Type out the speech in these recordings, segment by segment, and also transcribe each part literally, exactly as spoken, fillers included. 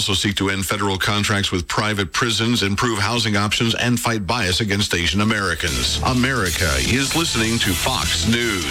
Also seek to end federal contracts with private prisons, improve housing options, and fight bias against Asian Americans. America is listening to Fox News.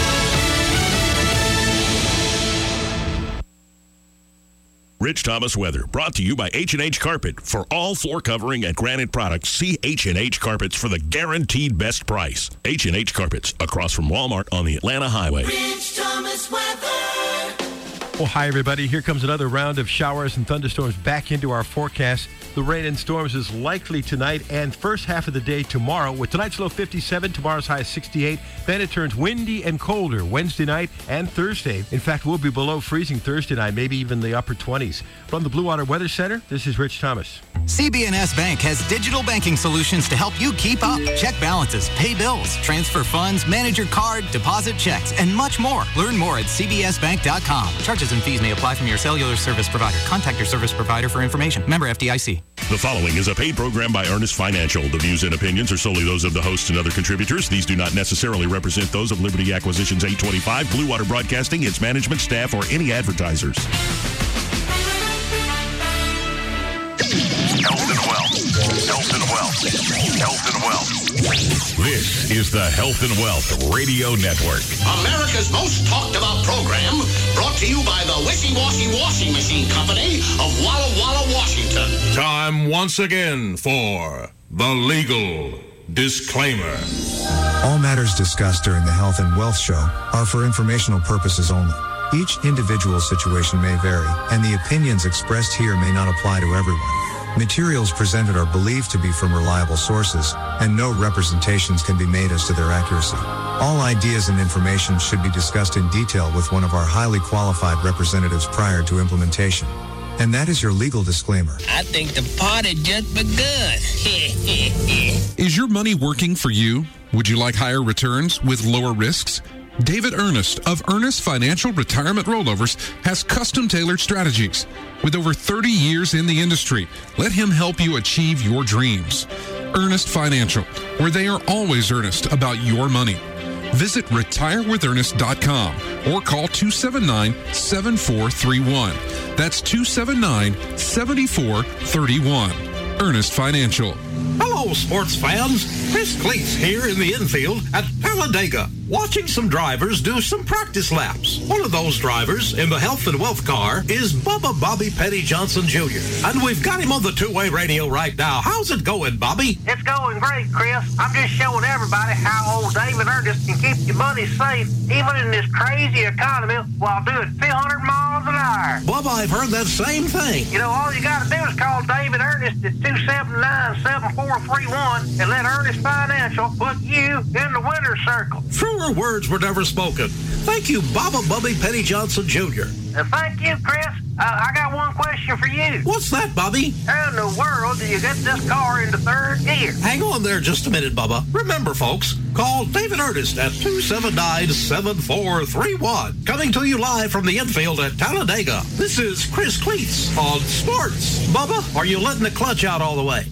Rich Thomas weather, brought to you by H and H Carpet. For all floor covering and granite products, see H and H Carpets for the guaranteed best price. H and H Carpets, across from Walmart on the Atlanta Highway. Rich Thomas weather. Well, hi, everybody. Here comes another round of showers and thunderstorms back into our forecast. The rain and storms is likely tonight and first half of the day tomorrow, with tonight's low fifty-seven, tomorrow's high sixty-eight. Then it turns windy and colder Wednesday night and Thursday. In fact, we'll be below freezing Thursday night, maybe even the upper twenties. From the Blue Water Weather Center, this is Rich Thomas. C B N S Bank has digital banking solutions to help you keep up. Check balances, pay bills, transfer funds, manage your card, deposit checks, and much more. Learn more at c b s bank dot com. Charges and fees may apply from your cellular service provider. Contact your service provider for information. Member F D I C. The following is a paid program by Earnest Financial. The views and opinions are solely those of the hosts and other contributors. These do not necessarily represent those of Liberty Acquisitions eight twenty-five, Blue Water Broadcasting, its management, staff, or any advertisers. Health and wealth. Health and wealth. Health and wealth. This is the Health and Wealth Radio Network. America's most talked about program, brought to you by the Wishy Washy Washing Machine Company of Walla Walla, Washington. Time once again for the legal disclaimer. All matters discussed during the Health and Wealth Show are for informational purposes only. Each individual situation may vary, and the opinions expressed here may not apply to everyone. Materials presented are believed to be from reliable sources, and no representations can be made as to their accuracy. All ideas and information should be discussed in detail with one of our highly qualified representatives prior to implementation. And that is your legal disclaimer. I think the party just begun. Is your money working for you? Would you like higher returns with lower risks? David Ernest of Ernest Financial Retirement Rollovers has custom-tailored strategies. With over thirty years in the industry, let him help you achieve your dreams. Ernest Financial, where they are always earnest about your money. Visit retire with ernest dot com or call two seven nine, seven four three one. That's two seven nine, seven four three one. Ernest Financial. Hello, sports fans. Chris Cleese here in the infield at Talladega, watching some drivers do some practice laps. One of those drivers in the Health and Wealth car is Bubba Bobby Petty Johnson Junior And we've got him on the two-way radio right now. How's it going, Bobby? It's going great, Chris. I'm just showing everybody how old David Ernest can keep your money safe, even in this crazy economy, while doing two hundred miles an hour. Bubba, I've heard that same thing. You know, all you got to do is call David Ernest at two seven nine, seven four three one and let Ernest Financial put you in the winner's circle. Truer words were never spoken. Thank you, Bubba Bubby Petty Johnson Junior And thank you, Chris. Uh, I got one question for you. What's that, Bobby? How in the world do you get this car into third gear? Hang on there just a minute, Bubba. Remember, folks, call David Ernest at two seven nine, seven four three one. Coming to you live from the infield at Talladega. This is Chris Cleese on Sports. Bubba, are you letting the clutch out all the way?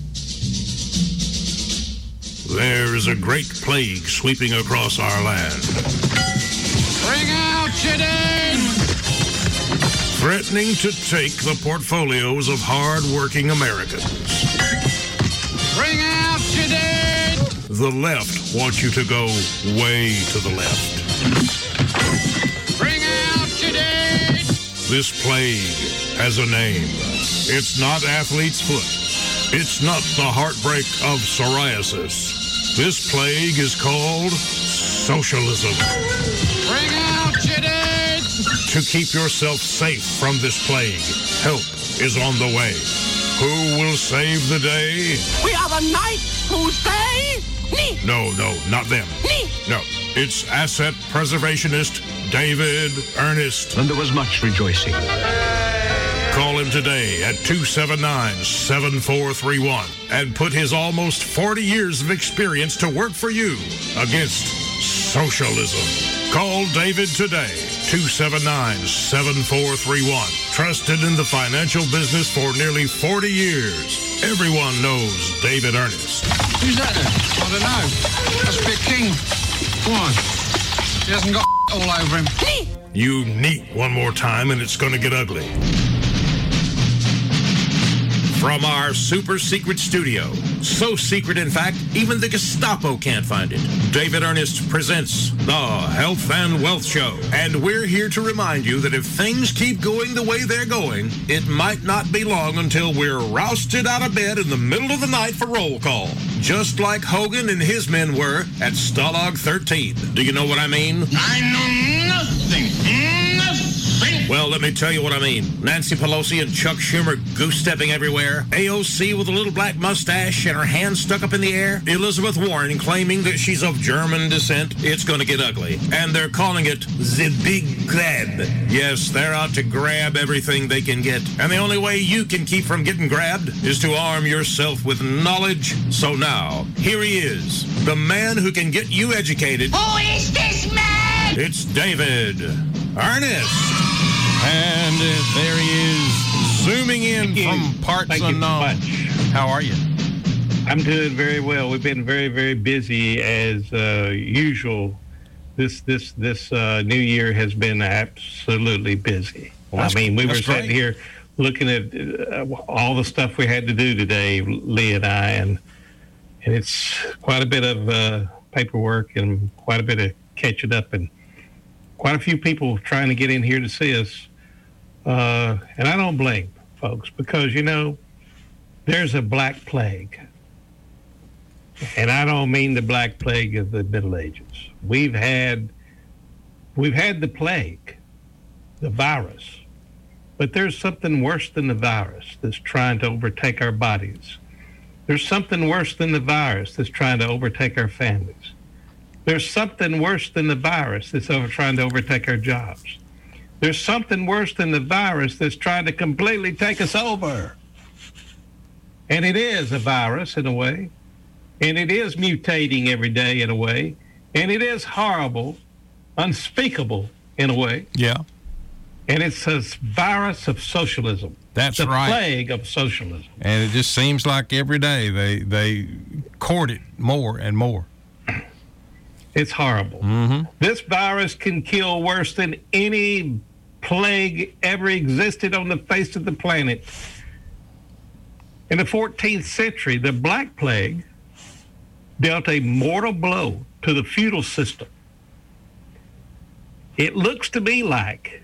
There is a great plague sweeping across our land. Bring out your dead! Threatening to take the portfolios of hard-working Americans. Bring out your dead! The left wants you to go way to the left. Bring out your dead! This plague has a name. It's not athlete's foot. It's not the heartbreak of psoriasis. This plague is called socialism. Bring out your dead! To keep yourself safe from this plague, help is on the way. Who will save the day? We are the knights who say... Me. No, no, not them. Me. No, it's asset preservationist David Ernest. And there was much rejoicing. Call him today at two seven nine, seven four three one and put his almost forty years of experience to work for you against socialism. Call David today, two seven nine, seven four three one. Trusted in the financial business for nearly forty years. Everyone knows David Ernest. Who's that then? I don't know. Must be a king. Come on. He hasn't got all over him. You neat one more time and it's going to get ugly. from our super secret studio. So secret, in fact, even the Gestapo can't find it. David Ernest presents the Health and Wealth Show. And we're here to remind you that if things keep going the way they're going, it might not be long until we're rousted out of bed in the middle of the night for roll call. Just like Hogan and his men were at Stalag thirteen. Do you know what I mean? I know nothing. Nothing. Well, let me tell you what I mean. Nancy Pelosi and Chuck Schumer goose-stepping everywhere. A O C with a little black mustache and her hands stuck up in the air. Elizabeth Warren claiming that she's of German descent. It's going to get ugly. And they're calling it the big grab. Yes, they're out to grab everything they can get. And the only way you can keep from getting grabbed is to arm yourself with knowledge. So now, here he is. The man who can get you educated. Who is this man? It's David Ernest. And uh, there he is, zooming in from parts Thank unknown. You so much. How are you? I'm doing very well. We've been very, very busy as uh, usual. This this this uh, new year has been absolutely busy. Well, I mean, we were great. sitting here looking at uh, all the stuff we had to do today, Lee and I, and and it's quite a bit of uh, paperwork and quite a bit of catching up, and quite a few people trying to get in here to see us. Uh, and I don't blame folks because, you know, there's a black plague. And I don't mean the black plague of the Middle Ages. We've had, we've had the plague, the virus, but there's something worse than the virus that's trying to overtake our bodies. There's something worse than the virus that's trying to overtake our families. There's something worse than the virus that's over trying to overtake our jobs. There's something worse than the virus that's trying to completely take us over. And it is a virus in a way. And it is mutating every day in a way. And it is horrible, unspeakable in a way. Yeah. And it's a virus of socialism. That's the right. The plague of socialism. And it just seems like every day they, they court it more and more. It's horrible. Mm-hmm. This virus can kill worse than any plague ever existed on the face of the planet. In the fourteenth century, the Black Plague dealt a mortal blow to the feudal system. It looks to me like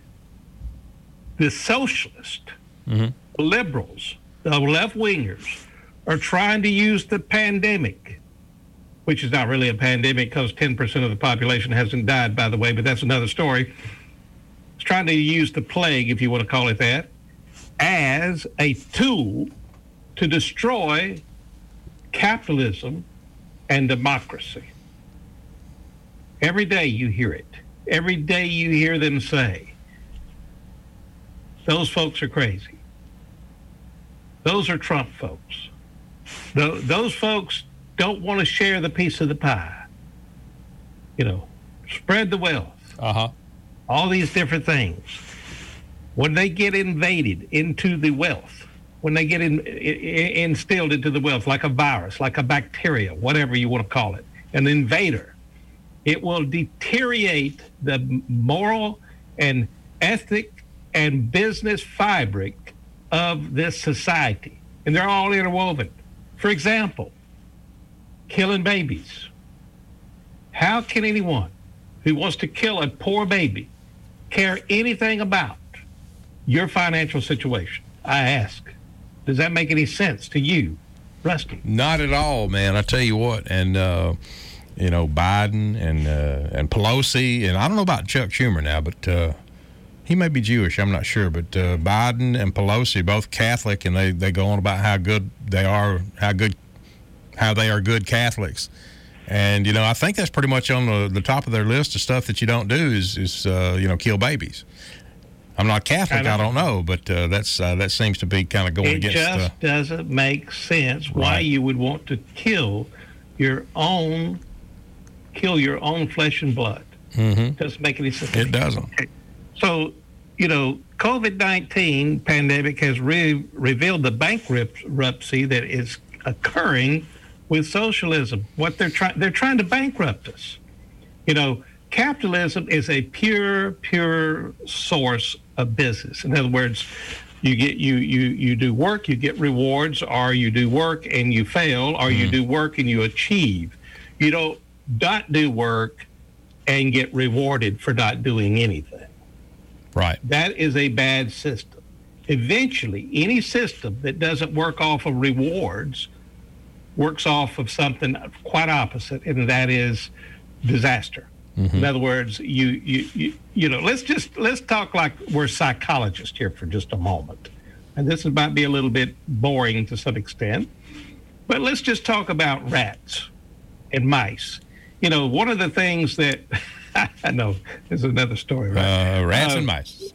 the socialists, mm-hmm. the liberals, the left-wingers are trying to use the pandemic, which is not really a pandemic because ten percent of the population hasn't died, by the way, but that's another story. It's trying to use the plague, if you want to call it that, as a tool to destroy capitalism and democracy. Every day you hear it. Every day you hear them say, those folks are crazy. Those are Trump folks. Th- those folks don't want to share the piece of the pie. You know, spread the wealth. Uh-huh. All these different things. When they get invaded into the wealth, when they get in, in, instilled into the wealth, like a virus, like a bacteria, whatever you want to call it, an invader, it will deteriorate the moral and ethic and business fabric of this society. And they're all interwoven. For example, killing babies. How can anyone who wants to kill a poor baby care anything about your financial situation? I ask. Does that make any sense to you, Rusty? Not at all, man. I tell you what, and uh, you know, Biden and uh, and Pelosi, and I don't know about Chuck Schumer now, but uh, he may be Jewish. I'm not sure, but uh, Biden and Pelosi, both Catholic, and they, they go on about how good they are, how good, how they are good Catholics. And, you know, I think that's pretty much on the, the top of their list of stuff that you don't do is, is uh, you know, kill babies. I'm not Catholic, I, I don't know, but uh, that's uh, that seems to be kind of going it against... It just uh, doesn't make sense why right. you would want to kill your own, kill your own flesh and blood. Mm-hmm. Doesn't make any sense. It doesn't. Okay. So, you know, COVID nineteen pandemic has re- revealed the bankruptcy that is occurring with socialism. What they're trying, they're trying to bankrupt us. You know, capitalism is a pure, pure source of business. In other words, You get you you you do work, you get rewards, or you do work and you fail, or you do work and you achieve. You don't not do work and get rewarded for not doing anything. Right. That is a bad system. Eventually, any system that doesn't work off of rewards works off of something quite opposite, and that is disaster. Mm-hmm. In other words, you, you you you know, let's just let's talk like we're psychologists here for just a moment. And this might be a little bit boring to some extent, but let's just talk about rats and mice. You know, one of the things that I know there's another story, right? Uh, rats uh, and mice.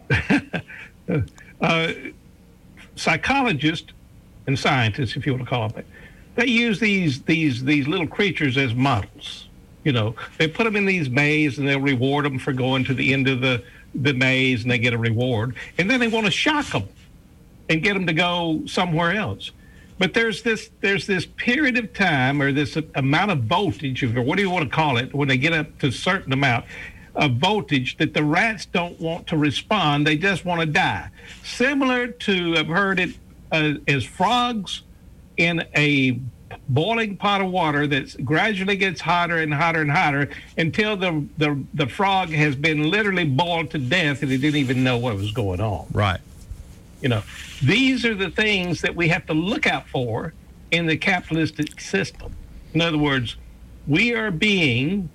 uh, psychologists and scientists, if you want to call them that, they use these these these little creatures as models. You know, they put them in these mazes and they'll reward them for going to the end of the, the maze and they get a reward. And then they want to shock them and get them to go somewhere else. But there's this there's this period of time or this amount of voltage, or what do you want to call it, when they get up to a certain amount of voltage that the rats don't want to respond. They just want to die. Similar to, I've heard it uh, as frogs in a boiling pot of water that gradually gets hotter and hotter and hotter until the, the the frog has been literally boiled to death and it didn't even know what was going on. Right. You know, these are the things that we have to look out for in the capitalistic system. In other words, we are being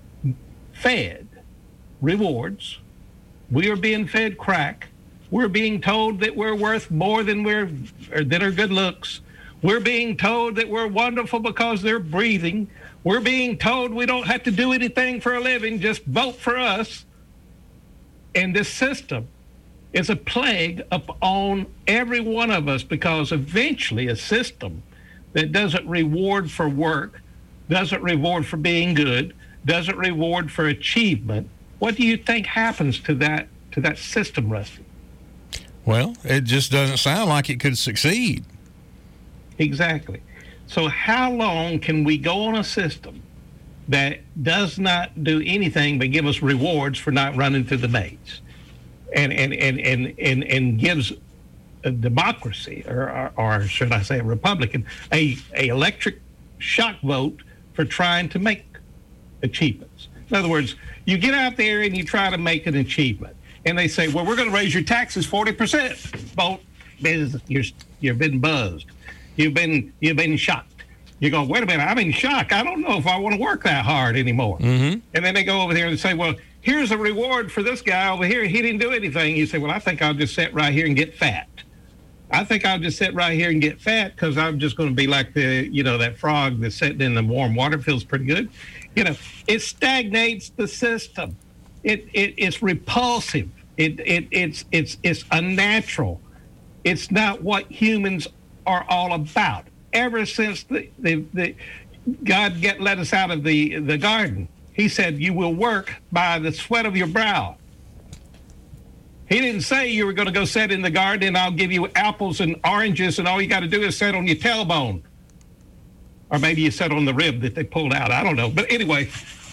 fed rewards. We are being fed crack. We're being told that we're worth more than we're or that our good looks. We're being told that we're wonderful because they're breathing. We're being told we don't have to do anything for a living, just vote for us. And this system is a plague upon every one of us, because eventually a system that doesn't reward for work, doesn't reward for being good, doesn't reward for achievement, what do you think happens to that to that system, Rusty? Well, it just doesn't sound like it could succeed. Exactly. So how long can we go on a system that does not do anything but give us rewards for not running through the maze, and and and and and, and gives a democracy, or, or or should I say a Republican, a, a electric shock vote for trying to make achievements? In other words, you get out there and you try to make an achievement, and they say, well, we're going to raise your taxes forty percent. Vote. You're, you've been buzzed. You've been you've been shocked. You go, wait a minute, I'm in shock. I don't know if I want to work that hard anymore. Mm-hmm. And then they go over there and say, well, here's a reward for this guy over here. He didn't do anything. You say, well, I think I'll just sit right here and get fat. I think I'll just sit right here and get fat because I'm just going to be like the, you know, that frog that's sitting in the warm water. Feels pretty good. You know, it stagnates the system. It, it it's repulsive. It it it's it's it's unnatural. It's not what humans are all about. Ever since the, the, the God get let us out of the, the garden, he said, you will work by the sweat of your brow. He didn't say you were going to go sit in the garden and I'll give you apples and oranges and all you got to do is sit on your tailbone. Or maybe you sit on the rib that they pulled out. I don't know. But anyway.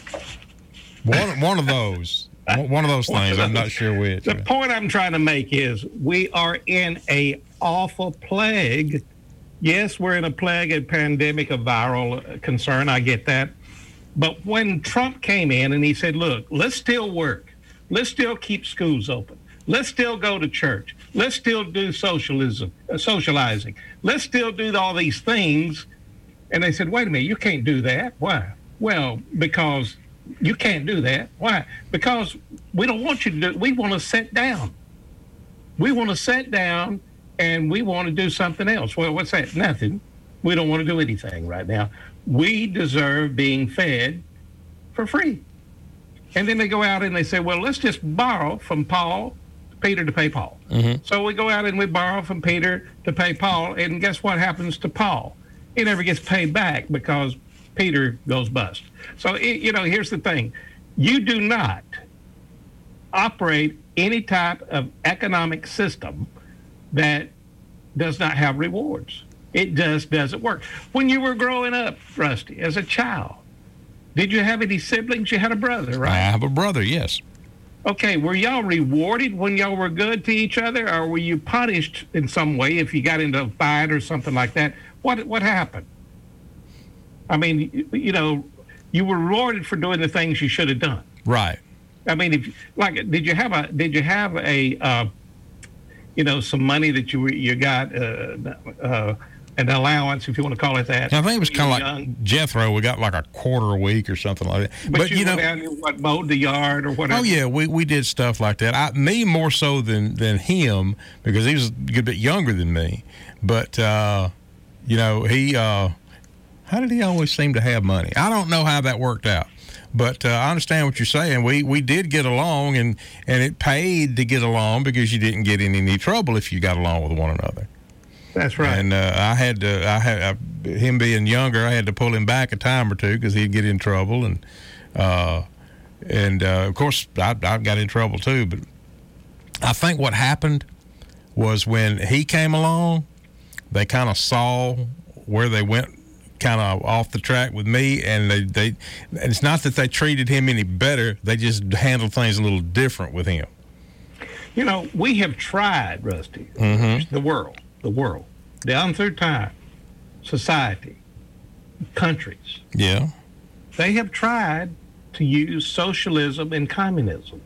One, one of those. One of those things. I'm not sure which. The point I'm trying to make is we are in a awful plague. Yes, we're in a plague, a pandemic, a viral concern. I get that. But when Trump came in and he said, look, let's still work. Let's still keep schools open. Let's still go to church. Let's still do socialism, uh, socializing. Let's still do all these things. And they said, wait a minute, you can't do that. Why? Well, because you can't do that. Why? Because we don't want you to do it. We want to sit down. We want to sit down and we want to do something else. Well, what's that? Nothing. We don't want to do anything right now. We deserve being fed for free. And then they go out and they say, well, let's just borrow from Paul, Peter to pay Paul. Mm-hmm. So we go out and we borrow from Peter to pay Paul. And guess what happens to Paul? He never gets paid back because Peter goes bust. So, it, you know, here's the thing. You do not operate any type of economic system that does not have rewards. It just doesn't work. When you were growing up, Rusty, as a child, did you have any siblings? You had a brother, right? I have a brother, yes. okay, were y'all rewarded when y'all were good to each other, or were you punished in some way if you got into a fight or something like that? What what happened? I mean, you, you know, you were rewarded for doing the things you should have done. Right. I mean, if like, did you have a did you have a uh, you know, some money that you you got uh, uh, an allowance, if you want to call it that? I think it was kind of like young. Jethro. We got like a quarter a week or something like that. But, but you, you know, down and what mowed the yard or whatever. Oh yeah, we, we did stuff like that. I, me more so than than him because he was a good bit younger than me. But uh, you know, he uh, how did he always seem to have money? I don't know how that worked out. But uh, I understand what you're saying. We we did get along, and, and it paid to get along because you didn't get in any trouble if you got along with one another. That's right. And uh, I had to, I had I, him being younger, I had to pull him back a time or two because he'd get in trouble, and uh, and uh, of course I, I got in trouble too. But I think what happened was when he came along, they kind of saw where they went kind of off the track with me, and they, they and it's not that they treated him any better, they just handled things a little different with him. You know, we have tried, Rusty, mm-hmm. the world, the world, down through time, society, countries. Yeah. They have tried to use socialism and communism.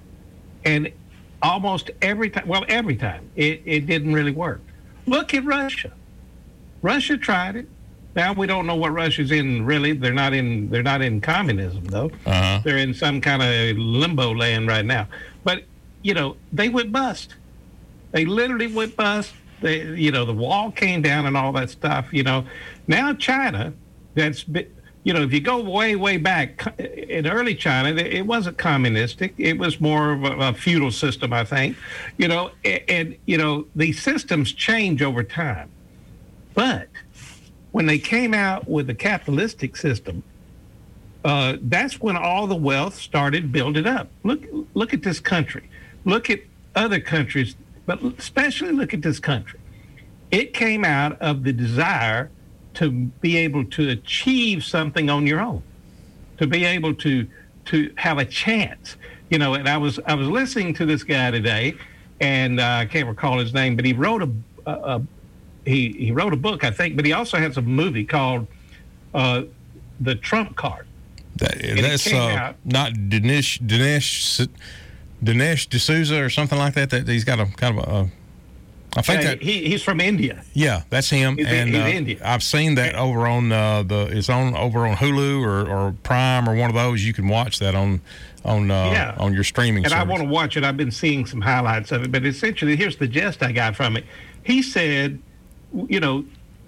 And almost every time, well, every time, it, it didn't really work. Look at Russia. Russia tried it. Now we don't know what Russia's in. Really, they're not in. They're not in communism though. Uh-huh. They're in some kind of limbo land right now. But you know, they went bust. They literally went bust. They, you know, the wall came down and all that stuff. You know, now China, that's you know, if you go way way back in early China, it wasn't communistic. It was more of a, a feudal system, I think. You know, and, and you know, these systems change over time, but when they came out with the capitalistic system, uh, that's when all the wealth started building up. Look, look at this country. Look at other countries, but especially look at this country. It came out of the desire to be able to achieve something on your own, to be able to to have a chance. You know, and I was I was listening to this guy today, and uh, I can't recall his name, but he wrote a, a, a He he wrote a book, I think, but he also has a movie called uh, The Trump Card. That, that's uh, not Dinesh Dinesh Dinesh D'Souza or something like that. That he's got a kind of a. I think yeah, that he he's from India. Yeah, that's him. He's, and he's uh, Indian. I've seen that over on uh, the. It's on over on Hulu or, or Prime or one of those. You can watch that on on uh, yeah. on your streaming. And service. I want to watch it. I've been seeing some highlights of it, but essentially, here's the gist I got from it. He said, you know,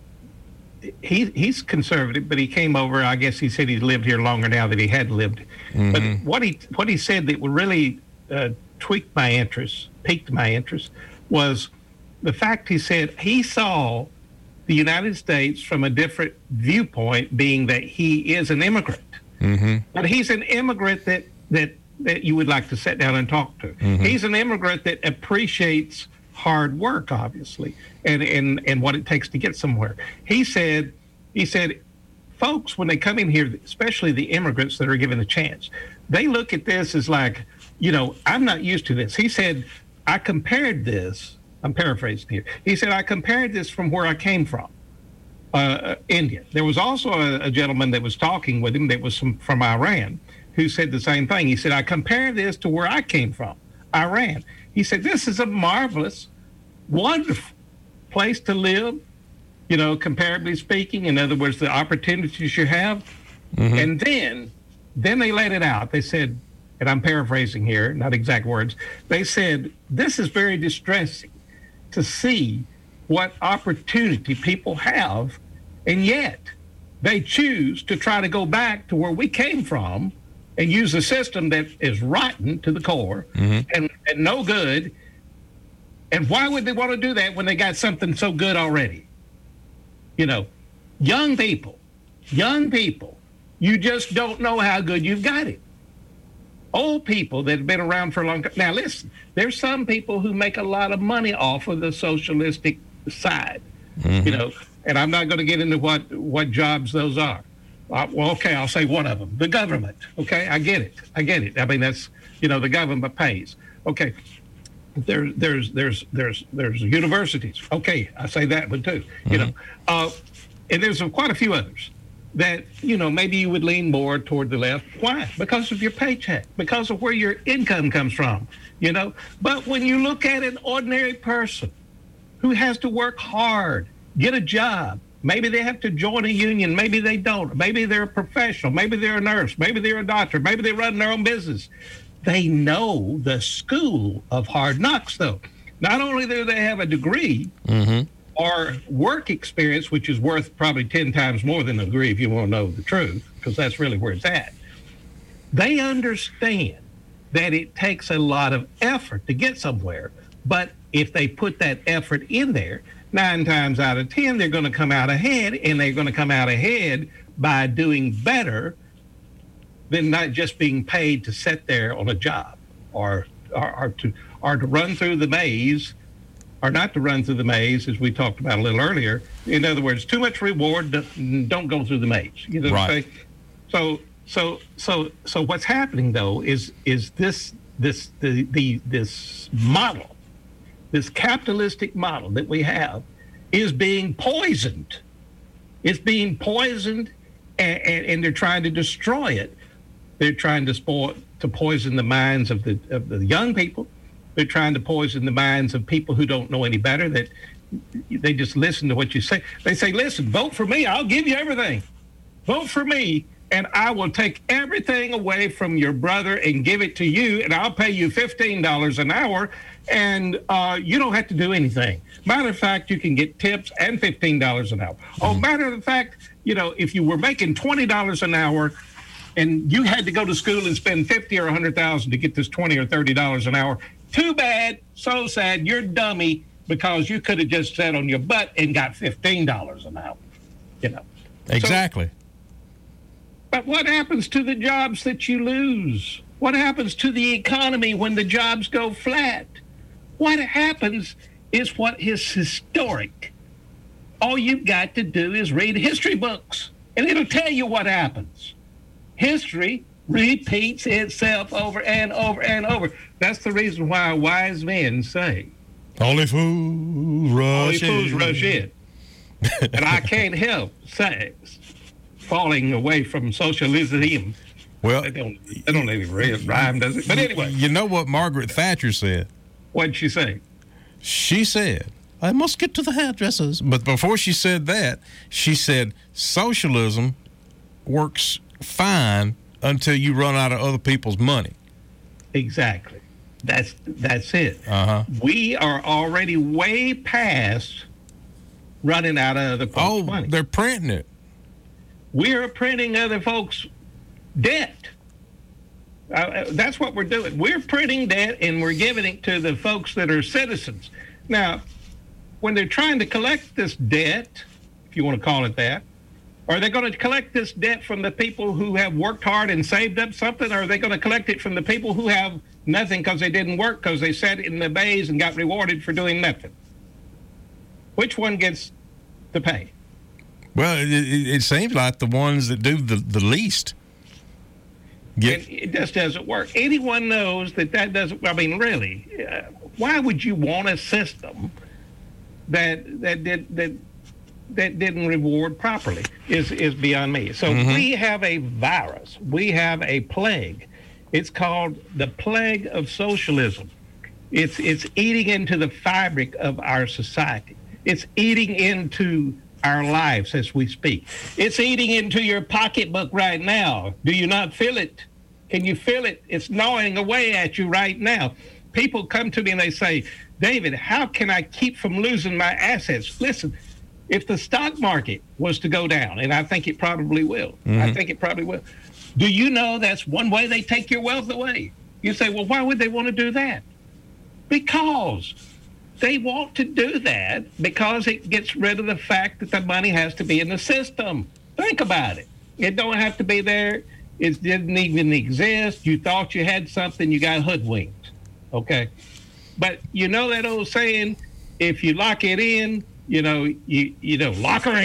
he he's conservative, but he came over. I guess he said he's lived here longer now than he had lived. Mm-hmm. But what he what he said that would really uh, tweaked my interest, piqued my interest, was the fact he said he saw the United States from a different viewpoint, being that he is an immigrant. Mm-hmm. But he's an immigrant that that that you would like to sit down and talk to. Mm-hmm. He's an immigrant that appreciates hard work, obviously, and, and, and what it takes to get somewhere. He said, he said, folks, when they come in here, especially the immigrants that are given a chance, they look at this as like, you know, I'm not used to this. He said, I compared this, I'm paraphrasing here. He said, I compared this from where I came from, uh, India. There was also a, a gentleman that was talking with him that was from, from Iran, who said the same thing. He said, I compared this to where I came from, Iran. He said, this is a marvelous, wonderful place to live, you know, comparatively speaking. In other words, the opportunities you have. Mm-hmm. And then, then they laid it out. They said, and I'm paraphrasing here, not exact words. They said, this is very distressing to see what opportunity people have, and yet they choose to try to go back to where we came from and use a system that is rotten to the core mm-hmm. and, and no good. And why would they want to do that when they got something so good already? You know, young people, young people, you just don't know how good you've got it. Old people that have been around for a long time. Now, listen, there's some people who make a lot of money off of the socialistic side, mm-hmm. you know, and I'm not going to get into what, what jobs those are. Uh, well, okay, I'll say one of them. The government. Okay, I get it. I get it. I mean, that's, you know, the government pays. Okay, there, there's there's there's there's universities. Okay, I say that one too. Mm-hmm. You know, uh, and there's quite a few others that, you know, maybe you would lean more toward the left. Why? Because of your paycheck, because of where your income comes from. You know, but when you look at an ordinary person who has to work hard, get a job. Maybe they have to join a union. Maybe they don't. Maybe they're a professional. Maybe they're a nurse. Maybe they're a doctor. Maybe they run their own business. They know the school of hard knocks, though. Not only do they have a degree mm-hmm. or work experience, which is worth probably ten times more than a degree if you want to know the truth, because that's really where it's at. They understand that it takes a lot of effort to get somewhere. But if they put that effort in there, nine times out of ten, they're going to come out ahead, and they're going to come out ahead by doing better than not just being paid to sit there on a job or, or, or to or to run through the maze, or not to run through the maze, as we talked about a little earlier. In other words, too much reward, don't go through the maze. You know what I'm saying? So, so, so, so what's happening though is is this this the the this model. This capitalistic model that we have is being poisoned. It's being poisoned, and, and, and they're trying to destroy it. They're trying to spoil, to poison the minds of the of the young people. They're trying to poison the minds of people who don't know any better, that they just listen to what you say. They say, listen, vote for me. I'll give you everything. Vote for me, and I will take everything away from your brother and give it to you, and I'll pay you fifteen dollars an hour, and uh, you don't have to do anything. Matter of fact, you can get tips and fifteen dollars an hour. Mm-hmm. Oh, matter of fact, you know, if you were making twenty dollars an hour and you had to go to school and spend fifty or one hundred thousand dollars to get this twenty or thirty dollars an hour, too bad, so sad, you're dummy, because you could have just sat on your butt and got fifteen dollars an hour, you know. Exactly. So, but what happens to the jobs that you lose? What happens to the economy when the jobs go flat? What happens is what is historic. All you've got to do is read history books, and it'll tell you what happens. History repeats itself over and over and over. That's the reason why wise men say, only fools rush in. Only fools rush in. And I can't help say, falling away from socialism. Well, they don't, they don't even rhyme, does it? But anyway. You know what Margaret Thatcher said? What did she say? She said, I must get to the hairdressers. But before she said that, she said, socialism works fine until you run out of other people's money. Exactly. That's that's it. Uh-huh. We are already way past running out of other folks' oh, money. They're printing it. We're printing other folks' debt. Uh, that's what we're doing. We're printing debt, and we're giving it to the folks that are citizens. Now, when they're trying to collect this debt, if you want to call it that, are they going to collect this debt from the people who have worked hard and saved up something, or are they going to collect it from the people who have nothing because they didn't work, because they sat in the bays and got rewarded for doing nothing? Which one gets the pay? Well, it, it, it seems like the ones that do the, the least. Get. It, it just doesn't work. Anyone knows that that doesn't. I mean, really, uh, why would you want a system that that did that that didn't reward properly? Is is beyond me. So mm-hmm. we have a virus. We have a plague. It's called the plague of socialism. It's it's eating into the fabric of our society. It's eating into our lives as we speak. It's eating into your pocketbook right now. Do you not feel it? Can you feel it? It's gnawing away at you right now. People come to me and they say, David, how can I keep from losing my assets? Listen, if the stock market was to go down, and I think it probably will, mm-hmm. I think it probably will. Do you know that's one way they take your wealth away? You say, well, why would they want to do that? Because they want to do that because it gets rid of the fact that the money has to be in the system. Think about it. It don't have to be there. It didn't even exist. You thought you had something, you got hoodwinked. Okay? But you know that old saying, if you lock it in, you know, you you know, lock her in.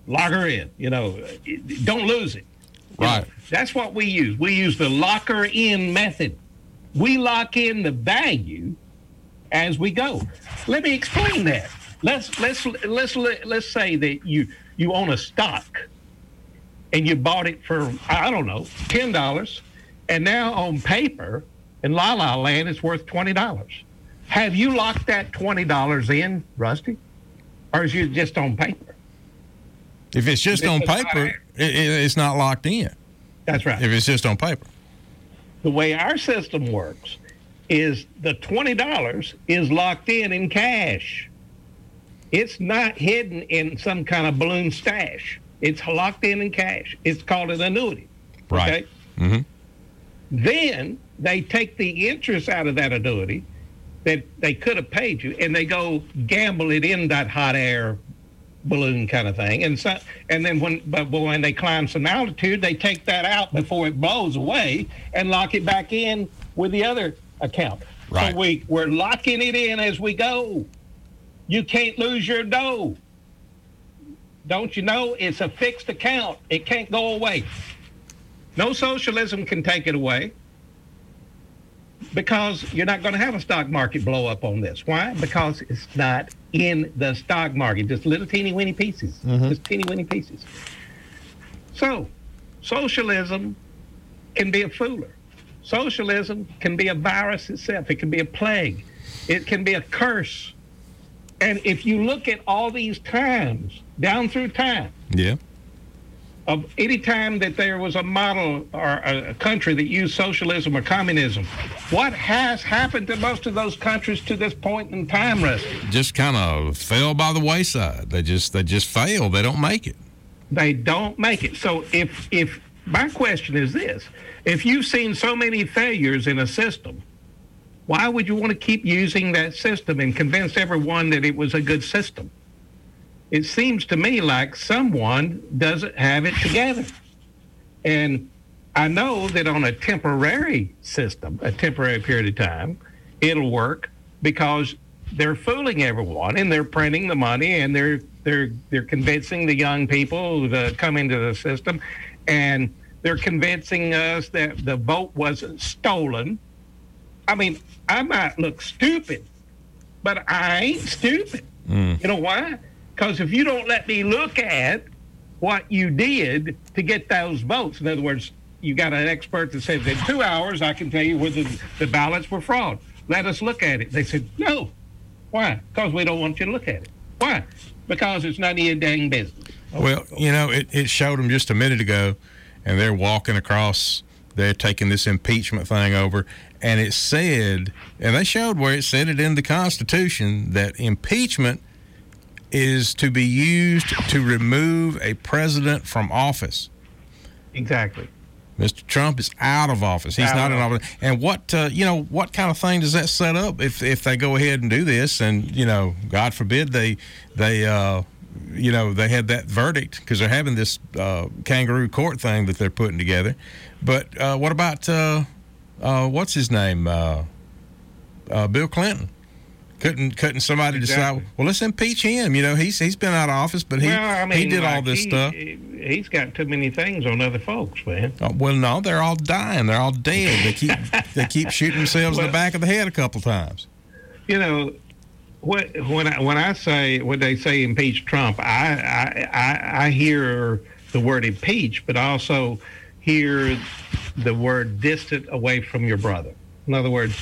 lock her in. You know, don't lose it. You right. know, that's what we use. We use the locker in method. We lock in the value as we go. Let me explain that. Let's let's let's let's say that you you own a stock and you bought it for, I don't know, ten dollars, and now on paper in La La Land it's worth twenty dollars. Have you locked that twenty dollars in, Rusty, or is it just on paper? If it's just on paper, it, it, it's not locked in. That's right. If it's just on paper. The way our system works is the twenty dollars is locked in in cash. It's not hidden in some kind of balloon stash. It's locked in in cash. It's called an annuity. Right. Okay? Mm-hmm. Then they take the interest out of that annuity that they could have paid you, and they go gamble it in that hot air balloon kind of thing. And so, and then when, but when they climb some altitude, they take that out before it blows away and lock it back in with the other account. Right. So we, we're locking it in as we go. You can't lose your dough. Don't you know? It's a fixed account. It can't go away. No socialism can take it away because you're not going to have a stock market blow up on this. Why? Because it's not in the stock market. Just little teeny weeny pieces. Mm-hmm. Just teeny weeny pieces. So, socialism can be a fooler. Socialism can be a virus itself. It can be a plague. It can be a curse. And if you look at all these times, down through time, yeah, of any time that there was a model or a country that used socialism or communism, what has happened to most of those countries to this point in time, Rusty? Just kind of fell by the wayside. They just they just fail. They don't make it. They don't make it. So if if my question is this, if you've seen so many failures in a system, why would you want to keep using that system and convince everyone that it was a good system? It seems to me like someone doesn't have it together. And I know that on a temporary system, a temporary period of time, it'll work because they're fooling everyone and they're printing the money and they're they're they're convincing the young people to come into the system, and they're convincing us that the vote wasn't stolen. I mean, I might look stupid, but I ain't stupid. Mm. You know why? Because if you don't let me look at what you did to get those votes, in other words, you got an expert that says in two hours I can tell you whether the ballots were fraud. Let us look at it. They said, no. Why? Because we don't want you to look at it. Why? Because it's none of your dang business. Well, you know, it, it showed them just a minute ago, and they're walking across, they're taking this impeachment thing over, and it said, and they showed where it said it in the Constitution, that impeachment is to be used to remove a president from office. Exactly. Mister Trump is out of office. He's out not in office. And what, uh, you know, what kind of thing does that set up if, if they go ahead and do this and, you know, God forbid they, they uh, you know, they had that verdict because they're having this uh, kangaroo court thing that they're putting together. But uh, what about, uh, uh, what's his name, uh, uh, Bill Clinton? Couldn't couldn't somebody exactly. decide, well, let's impeach him? You know, he's he's been out of office, but he well, I mean, he did like all this he, stuff. He's got too many things on other folks, man. Oh, well, no, they're all dying. They're all dead. They keep they keep shooting themselves well, in the back of the head a couple times. You know, what, when I when I say when they say impeach Trump, I I, I I hear the word impeach, but I also hear the word distant away from your brother. In other words,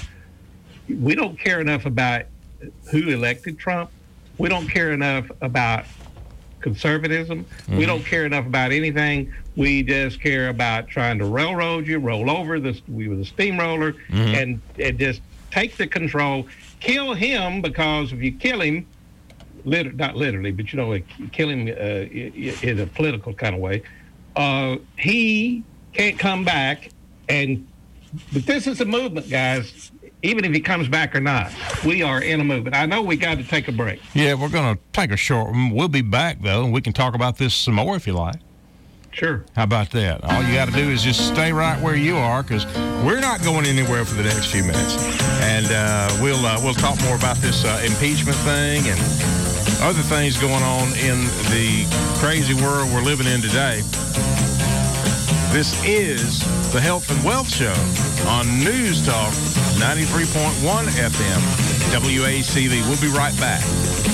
we don't care enough about who elected Trump. We don't care enough about conservatism. Mm-hmm. We don't care enough about anything. We just care about trying to railroad you, roll over the we were the steamroller, mm-hmm. and, and just take the control, kill him, because if you kill him, lit- not literally, but you know, like, kill him uh, in a political kind of way, uh, he can't come back. And but this is a movement, guys. Even if he comes back or not, we are in a movement. I know we got to take a break. Yeah, we're going to take a short one. We'll be back, though, and we can talk about this some more if you like. Sure. How about that? All you got to do is just stay right where you are, because we're not going anywhere for the next few minutes. And uh, we'll uh, we'll talk more about this uh, impeachment thing and other things going on in the crazy world we're living in today. This is the Health and Wealth Show on News Talk ninety-three point one F M, W A C V. We'll be right back.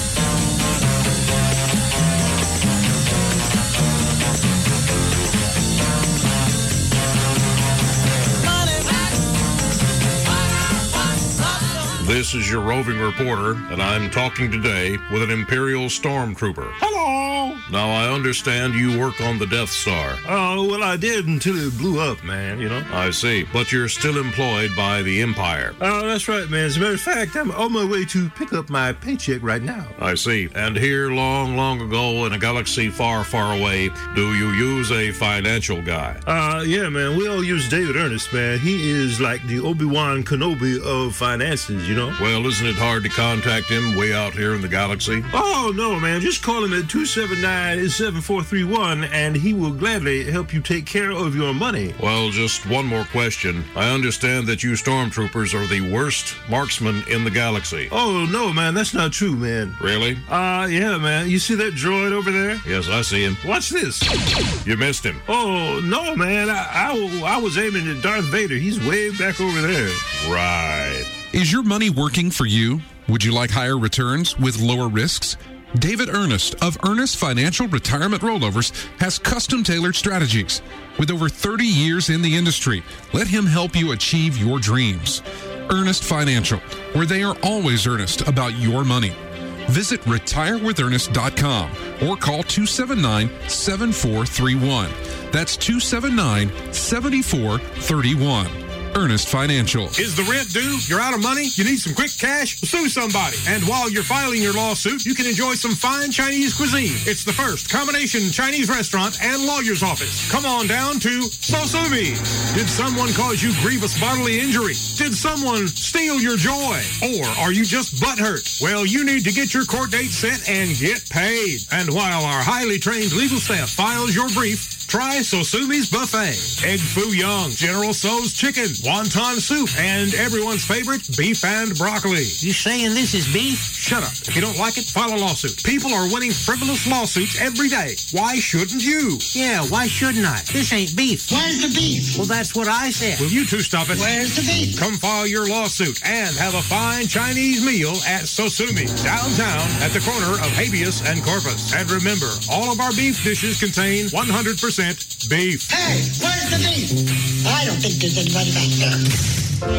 This is your roving reporter, and I'm talking today with an Imperial Stormtrooper. Hello. Now, I understand you work on the Death Star. Oh, well, I did until it blew up, man, you know. I see. But you're still employed by the Empire. Oh, that's right, man. As a matter of fact, I'm on my way to pick up my paycheck right now. I see. And here, long, long ago, in a galaxy far, far away, do you use a financial guy? Uh, yeah, man. We all use David Ernest, man. He is like the Obi-Wan Kenobi of finances, you know. Well, isn't it hard to contact him way out here in the galaxy? Oh, no, man. Just call him at two seven nine, seven four three one, and he will gladly help you take care of your money. Well, just one more question. I understand that you stormtroopers are the worst marksmen in the galaxy. Oh, no, man. That's not true, man. Really? Uh, yeah, man. You see that droid over there? Yes, I see him. Watch this. You missed him. Oh, no, man. I, I, I was aiming at Darth Vader. He's way back over there. Right. Is your money working for you? Would you like higher returns with lower risks? David Ernest of Ernest Financial Retirement Rollovers has custom-tailored strategies. With over thirty years in the industry, let him help you achieve your dreams. Ernest Financial, where they are always earnest about your money. Visit retire with ernest dot com or call two seven nine, seven four three one. That's two seven nine, seven four three one. Ernest Financial. Is the rent due? You're out of money? You need some quick cash? Sue somebody. And while you're filing your lawsuit, you can enjoy some fine Chinese cuisine. It's the first combination Chinese restaurant and lawyer's office. Come on down to Sosumi. Did someone cause you grievous bodily injury? Did someone steal your joy? Or are you just butthurt? Well, you need to get your court date set and get paid. And while our highly trained legal staff files your brief, try Sosumi's Buffet. Egg Foo Young, General Tso's Chicken, wonton soup, and everyone's favorite, beef and broccoli. You saying this is beef? Shut up. If you don't like it, file a lawsuit. People are winning frivolous lawsuits every day. Why shouldn't you? Yeah, why shouldn't I? This ain't beef. Where's the beef? Well, that's what I said. Will you two stop it? Where's the beef? Come file your lawsuit and have a fine Chinese meal at Sosumi, downtown at the corner of Habeas and Corpus. And remember, all of our beef dishes contain one hundred percent beef. Hey, where's the beef? I don't think there's anybody back there.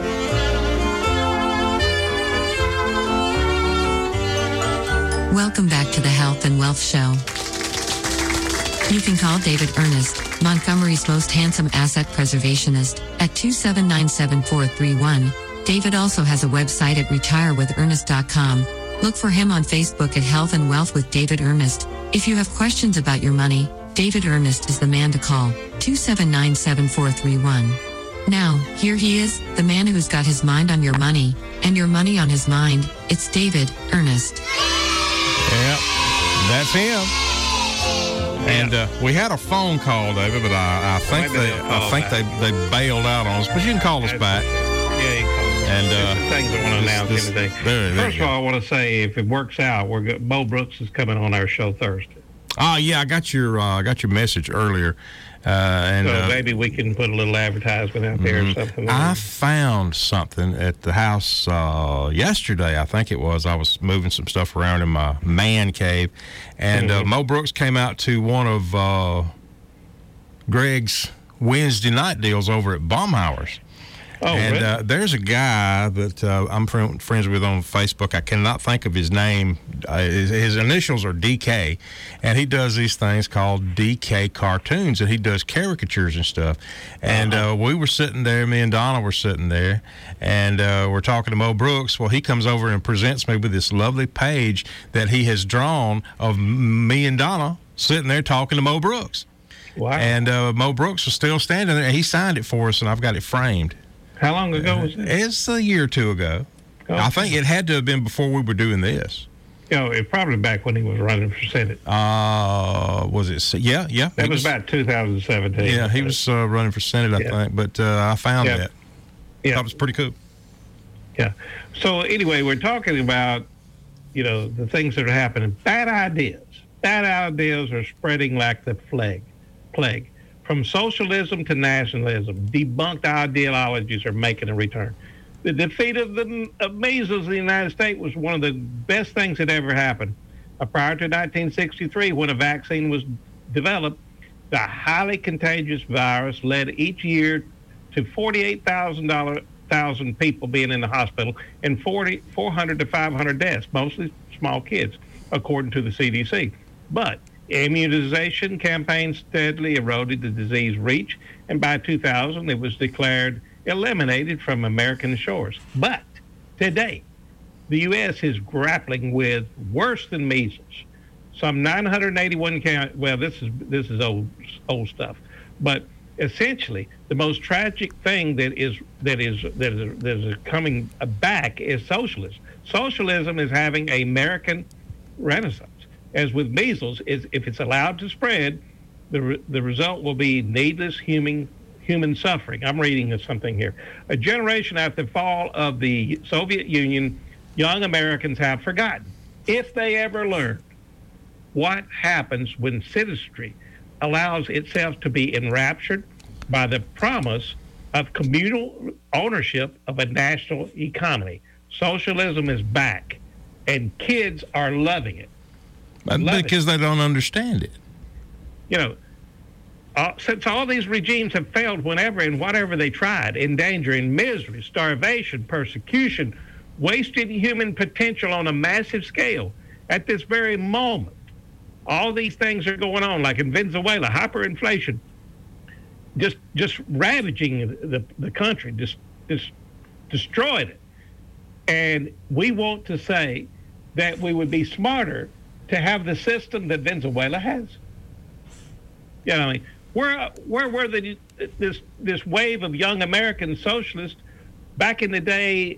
Welcome back to the Health and Wealth Show. You can call David Ernest, Montgomery's most handsome asset preservationist, at two seven nine, seven four three one. David also has a website at retire with ernest dot com. Look for him on Facebook at Health and Wealth with David Ernest. If you have questions about your money, David Ernest is the man to call, two seven nine, seven four three one. Now, here he is, the man who's got his mind on your money, and your money on his mind. It's David Ernest. Yep, that's him. And uh, we had a phone call, David, but I, I think they I think they, they bailed out on us. But you can call us back. Yeah, you can call us. And uh, There's things I want to announce this, today. There, there First of all, I want to say, if it works out, we're go- Bo Brooks is coming on our show Thursday. Oh yeah, I got your uh, I got your message earlier, uh, and so uh, maybe we can put a little advertisement out there mm-hmm. or something. I found something at the house uh, yesterday. I think it was. I was moving some stuff around in my man cave, and mm-hmm. uh, Mo Brooks came out to one of uh, Greg's Wednesday night deals over at Baumhauer's. Oh, and really? uh, there's a guy that uh, I'm fr- friends with on Facebook. I cannot think of his name. Uh, his, his initials are D K, and he does these things called D K cartoons, and he does caricatures and stuff. And uh-huh. uh, we were sitting there, me and Donna were sitting there, and uh, we're talking to Mo Brooks. Well, he comes over and presents me with this lovely page that he has drawn of me and Donna sitting there talking to Mo Brooks. Wow. And uh, Mo Brooks was still standing there, and he signed it for us, and I've got it framed. How long ago was it? It's a year or two ago. Okay. I think it had to have been before we were doing this. You know, it probably back when he was running for Senate. Uh, was it? Yeah, yeah. That was, was about two thousand seventeen. Yeah, he was uh, running for Senate, I yeah. think. But uh, I found yeah. that. Yeah. That was pretty cool. Yeah. So anyway, we're talking about you know, the things that are happening. Bad ideas. Bad ideas are spreading like the plague. Plague. From socialism to nationalism, debunked ideologies are making a return. The defeat of the of measles in the United States was one of the best things that ever happened. Uh, prior to nineteen sixty-three, when a vaccine was developed, the highly contagious virus led each year to forty-eight thousand people being in the hospital and forty, four hundred to five hundred deaths, mostly small kids, according to the C D C. But immunization campaigns steadily eroded the disease reach, and by two thousand, it was declared eliminated from American shores. But today, the U S is grappling with worse than measles. Some nine hundred eighty-one count. Well, this is this is old old stuff, but essentially, the most tragic thing that is that is that is, that is coming back is socialism. Socialism is having an American renaissance. As with measles, is if it's allowed to spread, the re, the result will be needless human human suffering. I'm reading something here. A generation after the fall of the Soviet Union, young Americans have forgotten, if they ever learned, what happens when citizenry allows itself to be enraptured by the promise of communal ownership of a national economy. Socialism is back, and kids are loving it. Love because it. They don't understand it. You know, uh, since all these regimes have failed whenever and whatever they tried, endangering misery, starvation, persecution, wasting human potential on a massive scale, at this very moment, all these things are going on, like in Venezuela, hyperinflation, just just ravaging the, the country, just, just destroyed it. And we want to say that we would be smarter to have the system that Venezuela has. You know, I mean, where where were the this this wave of young American socialists back in the day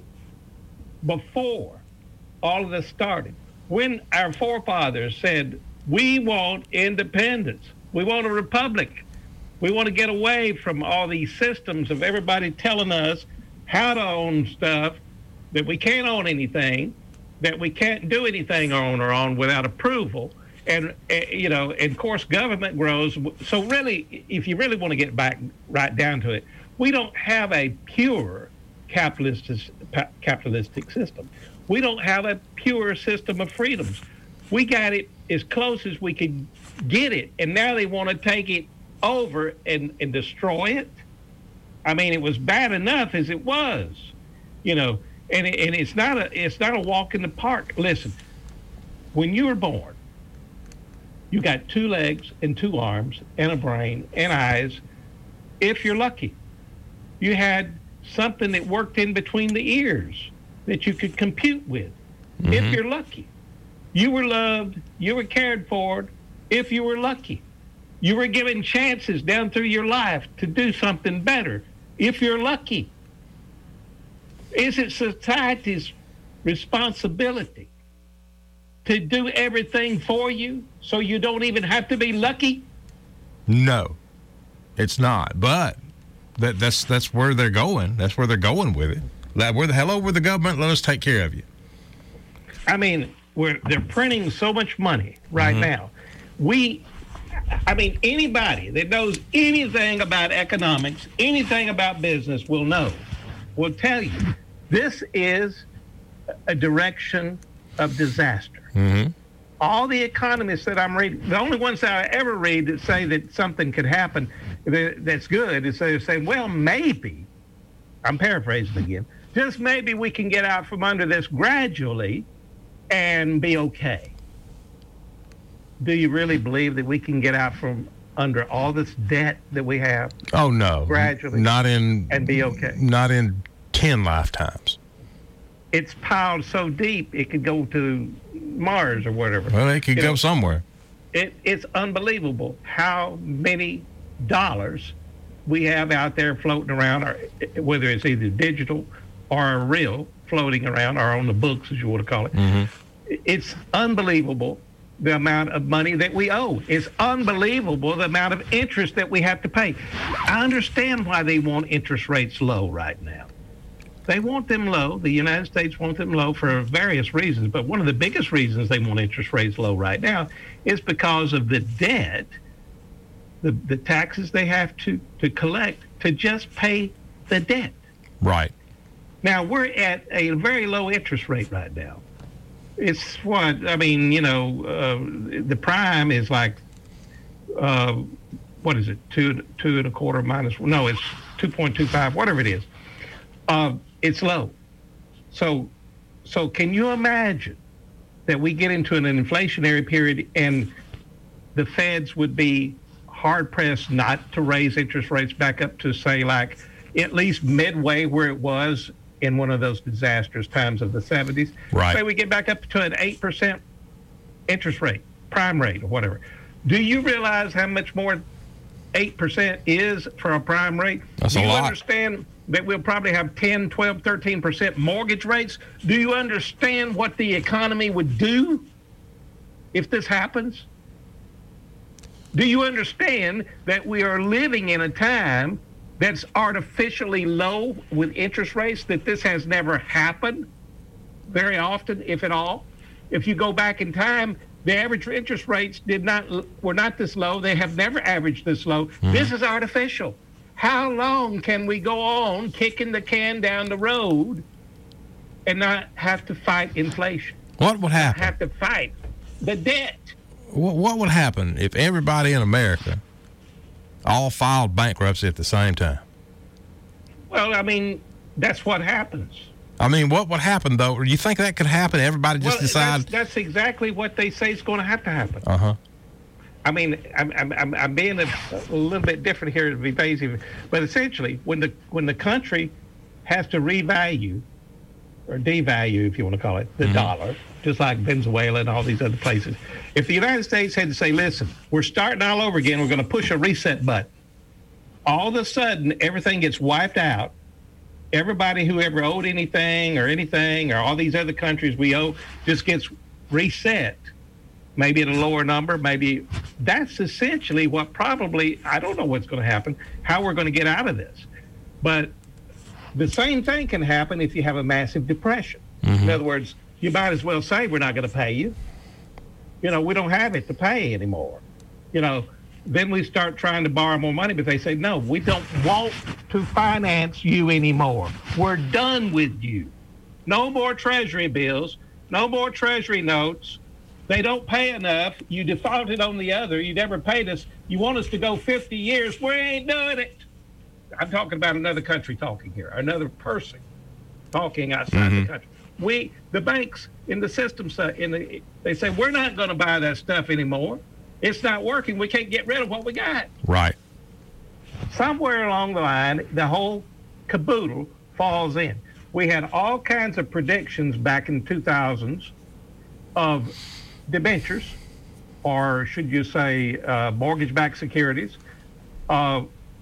before all of this started? When our forefathers said, we want independence, we want a republic, we want to get away from all these systems of everybody telling us how to own stuff, that we can't own anything, that we can't do anything on our own without approval. And, uh, you know, and of course, government grows. So really, if you really want to get back right down to it, we don't have a pure capitalistic, capitalistic system. We don't have a pure system of freedoms. We got it as close as we could get it, and now they want to take it over and, and destroy it. I mean, it was bad enough as it was, you know. And it, and it's not a it's not a walk in the park. Listen, when you were born, you got two legs and two arms and a brain and eyes. If you're lucky, you had something that worked in between the ears that you could compute with. Mm-hmm. If you're lucky, you were loved, you were cared for. If you were lucky, you were given chances down through your life to do something better. If you're lucky. Is it society's responsibility to do everything for you so you don't even have to be lucky? No, it's not. But that, that's that's where they're going. That's where they're going with it. That where the hell over the government, let us take care of you. I mean, we're they're printing so much money right mm-hmm. now. We, I mean, anybody that knows anything about economics, anything about business will know, will tell you, this is a direction of disaster. Mm-hmm. All the economists that I'm reading, the only ones that I ever read that say that something could happen that, that's good is they're saying, well, maybe, I'm paraphrasing again, just maybe we can get out from under this gradually and be okay. Do you really believe that we can get out from under all this debt that we have? Oh, no. Gradually. Not in... And be okay. Not in ten lifetimes. It's piled so deep, it could go to Mars or whatever. Well, it could you go know, somewhere. It, it's unbelievable how many dollars we have out there floating around, or whether it's either digital or real, floating around, or on the books, as you want to call it. Mm-hmm. It's unbelievable the amount of money that we owe. It's unbelievable the amount of interest that we have to pay. I understand why they want interest rates low right now. They want them low. The United States wants them low for various reasons, but one of the biggest reasons they want interest rates low right now is because of the debt, the, the taxes they have to, to collect to just pay the debt. Right. Now, we're at a very low interest rate right now. It's what, I mean, you know, uh, the prime is like, uh, what is it, two, two and a quarter minus, no, it's two point two five, whatever it is. Uh, it's low. So, so can you imagine that we get into an inflationary period and the feds would be hard-pressed not to raise interest rates back up to, say, like at least midway where it was in one of those disastrous times of the seventies. Right. Say we get back up to an eight percent interest rate, prime rate or whatever. Do you realize how much more eight percent is for a prime rate? That's Do a you lot. understand that we'll probably have ten, twelve, thirteen percent mortgage rates? Do you understand what the economy would do if this happens? Do you understand that we are living in a time that's artificially low with interest rates, that this has never happened very often, if at all? If you go back in time, the average interest rates did not were not this low. They have never averaged this low. Mm-hmm. This is artificial. How long can we go on kicking the can down the road and not have to fight inflation? What would happen? Have to fight the debt. What, what would happen if everybody in America all filed bankruptcy at the same time? Well, I mean, that's what happens. I mean, what would happen, though? You think that could happen? Everybody just well, decide? That's, that's exactly what they say is going to have to happen. Uh-huh. I mean, I'm, I'm, I'm being a, a little bit different here to be evasive, but essentially, when the when the country has to revalue or devalue, if you want to call it, the mm-hmm. dollar, just like Venezuela and all these other places, if the United States had to say, listen, we're starting all over again, we're going to push a reset button, all of a sudden, everything gets wiped out. Everybody who ever owed anything or anything or all these other countries we owe just gets reset. Maybe at a lower number, maybe that's essentially what probably, I don't know what's going to happen, how we're going to get out of this. But the same thing can happen if you have a massive depression. Mm-hmm. In other words, you might as well say we're not going to pay you. You know, we don't have it to pay anymore. You know, then we start trying to borrow more money, but they say, no, we don't want to finance you anymore. We're done with you. No more treasury bills, no more treasury notes. They don't pay enough. You defaulted on the other. You never paid us. You want us to go fifty years. We ain't doing it. I'm talking about another country talking here, another person talking outside mm-hmm. the country. We, the banks in the system, in the, they say, we're not going to buy that stuff anymore. It's not working. We can't get rid of what we got. Right. Somewhere along the line, the whole caboodle falls in. We had all kinds of predictions back in two thousands of debentures, or should you say uh, mortgage-backed securities, uh,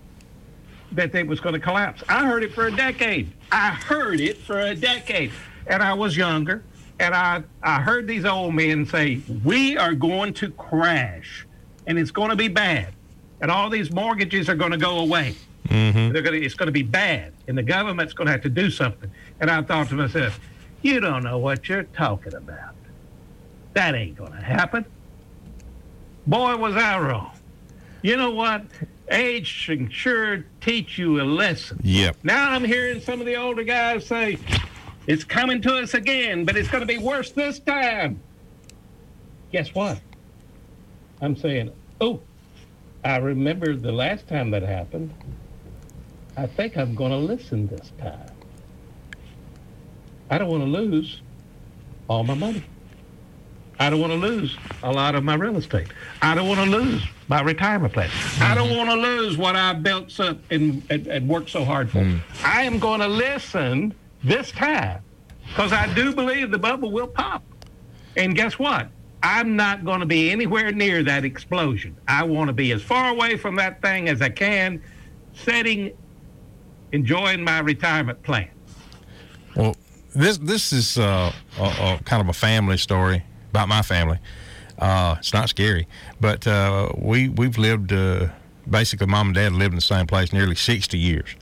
that they was going to collapse. I heard it for a decade. I heard it for a decade. And I was younger, and I, I heard these old men say, we are going to crash, and it's going to be bad. And all these mortgages are going to go away. Mm-hmm. They're going to, it's going to be bad, and the government's going to have to do something. And I thought to myself, you don't know what you're talking about. That ain't going to happen. Boy, was I wrong. You know what? Age can sure teach you a lesson. Yep. Now I'm hearing some of the older guys say, it's coming to us again, but it's going to be worse this time. Guess what? I'm saying, oh, I remember the last time that happened. I think I'm going to listen this time. I don't want to lose all my money. I don't want to lose a lot of my real estate. I don't want to lose my retirement plan. Mm-hmm. I don't want to lose what I built up and, and, and worked so hard for. Mm. I am going to listen this time because I do believe the bubble will pop. And guess what? I'm not going to be anywhere near that explosion. I want to be as far away from that thing as I can, sitting, enjoying my retirement plan. Well, this this is uh, a, a kind of a family story about my family. Uh, it's not scary, but uh, we we've lived uh, basically. Mom and Dad lived in the same place nearly sixty years,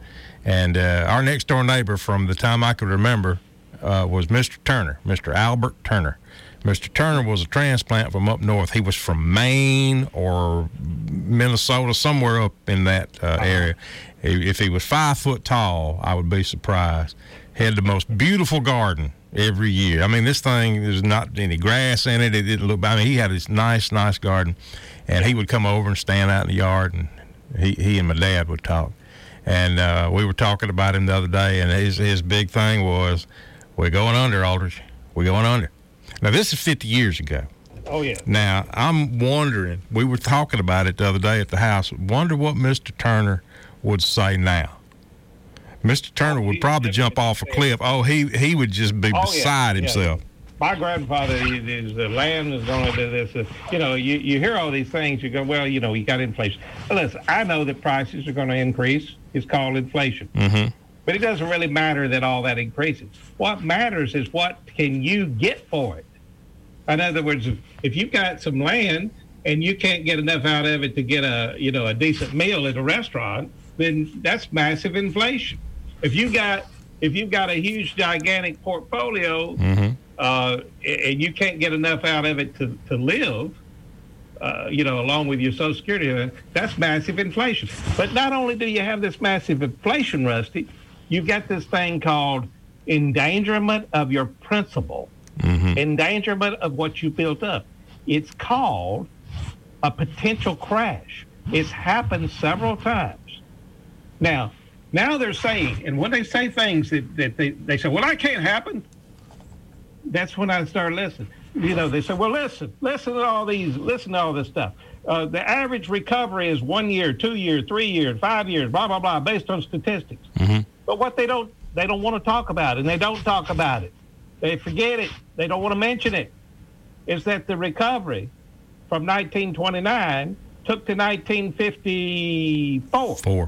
And uh, our next door neighbor from the time I could remember uh, was Mister Turner, Mister Albert Turner. Mister Turner was a transplant from up north. He was from Maine or Minnesota, somewhere up in that uh, area. If he was five foot tall, I would be surprised. He had the most beautiful garden every year. I mean, this thing, there's not any grass in it. It didn't look, I mean, he had this nice, nice garden. And he would come over and stand out in the yard, and he, he and my dad would talk. And uh, we were talking about him the other day, and his, his big thing was, we're going under, Aldridge. We're going under. Now, this is fifty years ago. Oh, yeah. Now, I'm wondering, we were talking about it the other day at the house, wonder what Mister Turner would say now. Mister Turner would probably jump off a cliff. Oh, he he would just be oh, beside yeah, himself. Yeah. My grandfather is the land is going to do this. Uh, you know, you, you hear all these things. You go, well, you know, you got inflation. Well, listen, I know that prices are going to increase. It's called inflation. Mm-hmm. But it doesn't really matter that all that increases. What matters is what can you get for it. In other words, if, if you've got some land and you can't get enough out of it to get a, you know, a decent meal at a restaurant, then that's massive inflation. If you got if you've got a huge, gigantic portfolio, mm-hmm. uh, and you can't get enough out of it to, to live, uh, you know, along with your Social Security, that's massive inflation. But not only do you have this massive inflation, Rusty, you've got this thing called endangerment of your principal, mm-hmm. endangerment of what you built up. It's called a potential crash. It's happened several times. Now, now they're saying, and when they say things that, that they, they say, well, that can't happen, that's when I start listening. You know, they say, well, listen, listen to all these, listen to all this stuff. Uh, the average recovery is one year, two years, three years, five years, blah, blah, blah, based on statistics. Mm-hmm. But what they don't, they don't want to talk about, and they don't talk about it. They forget it. They don't want to mention it. Is that the recovery from nineteen twenty-nine took to nineteen fifty-four. Four.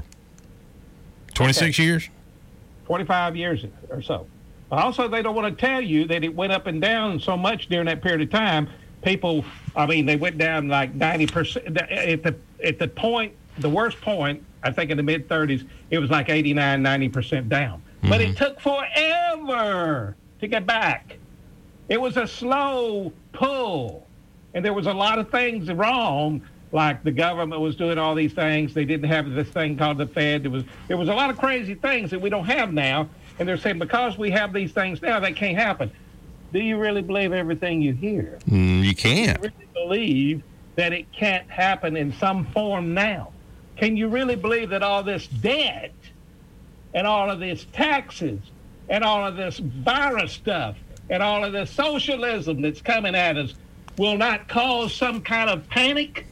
twenty-six Okay. years? twenty-five years or so. Also, they don't want to tell you that it went up and down so much during that period of time. People, I mean, they went down like ninety percent. At the, at the point, the worst point, I think in the mid-thirties, it was like eighty-nine, ninety percent down. Mm-hmm. But it took forever to get back. It was a slow pull. And there was a lot of things wrong, like the government was doing all these things. They didn't have this thing called the Fed. There was, there was a lot of crazy things that we don't have now. And they're saying because we have these things now, that can't happen. Do you really believe everything you hear? Mm, you can't. Do you really believe that it can't happen in some form now? Can you really believe that all this debt and all of this taxes and all of this virus stuff and all of this socialism that's coming at us will not cause some kind of panic?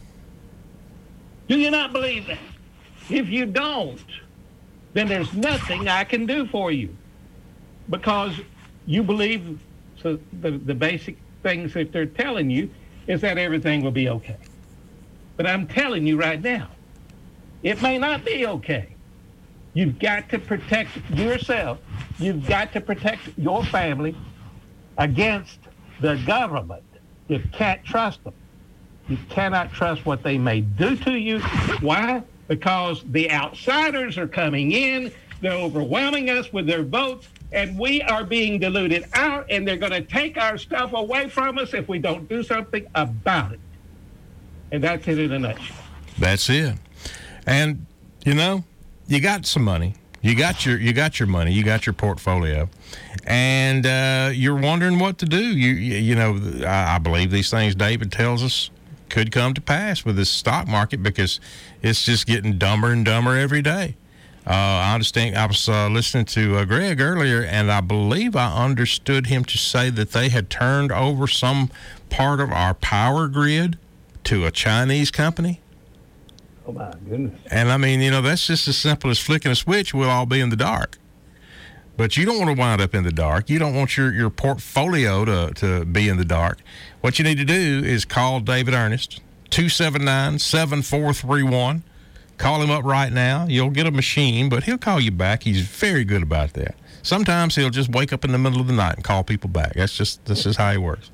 Do you not believe that? If you don't, then there's nothing I can do for you, because you believe so the, the basic things that they're telling you is that everything will be okay. But I'm telling you right now, it may not be okay. You've got to protect yourself. You've got to protect your family against the government. You can't trust them. You cannot trust what they may do to you. Why? Because the outsiders are coming in. They're overwhelming us with their votes, and we are being diluted out, and they're going to take our stuff away from us if we don't do something about it. And that's it in a nutshell. That's it. And, you know, you got some money. You got your you got your money. You got your portfolio, and uh, you're wondering what to do. You you, you know, I, I believe these things David tells us could come to pass with this stock market, because it's just getting dumber and dumber every day. Uh, I understand. I was uh, listening to uh, Greg earlier, and I believe I understood him to say that they had turned over some part of our power grid to a Chinese company. Oh, my goodness. And, I mean, you know, that's just as simple as flicking a switch. We'll all be in the dark. But you don't want to wind up in the dark. You don't want your, your portfolio to, to be in the dark. What you need to do is call David Ernest, two seven nine, seven four three one. Call him up right now. You'll get a machine, but he'll call you back. He's very good about that. Sometimes he'll just wake up in the middle of the night and call people back. That's just, that's just how he works.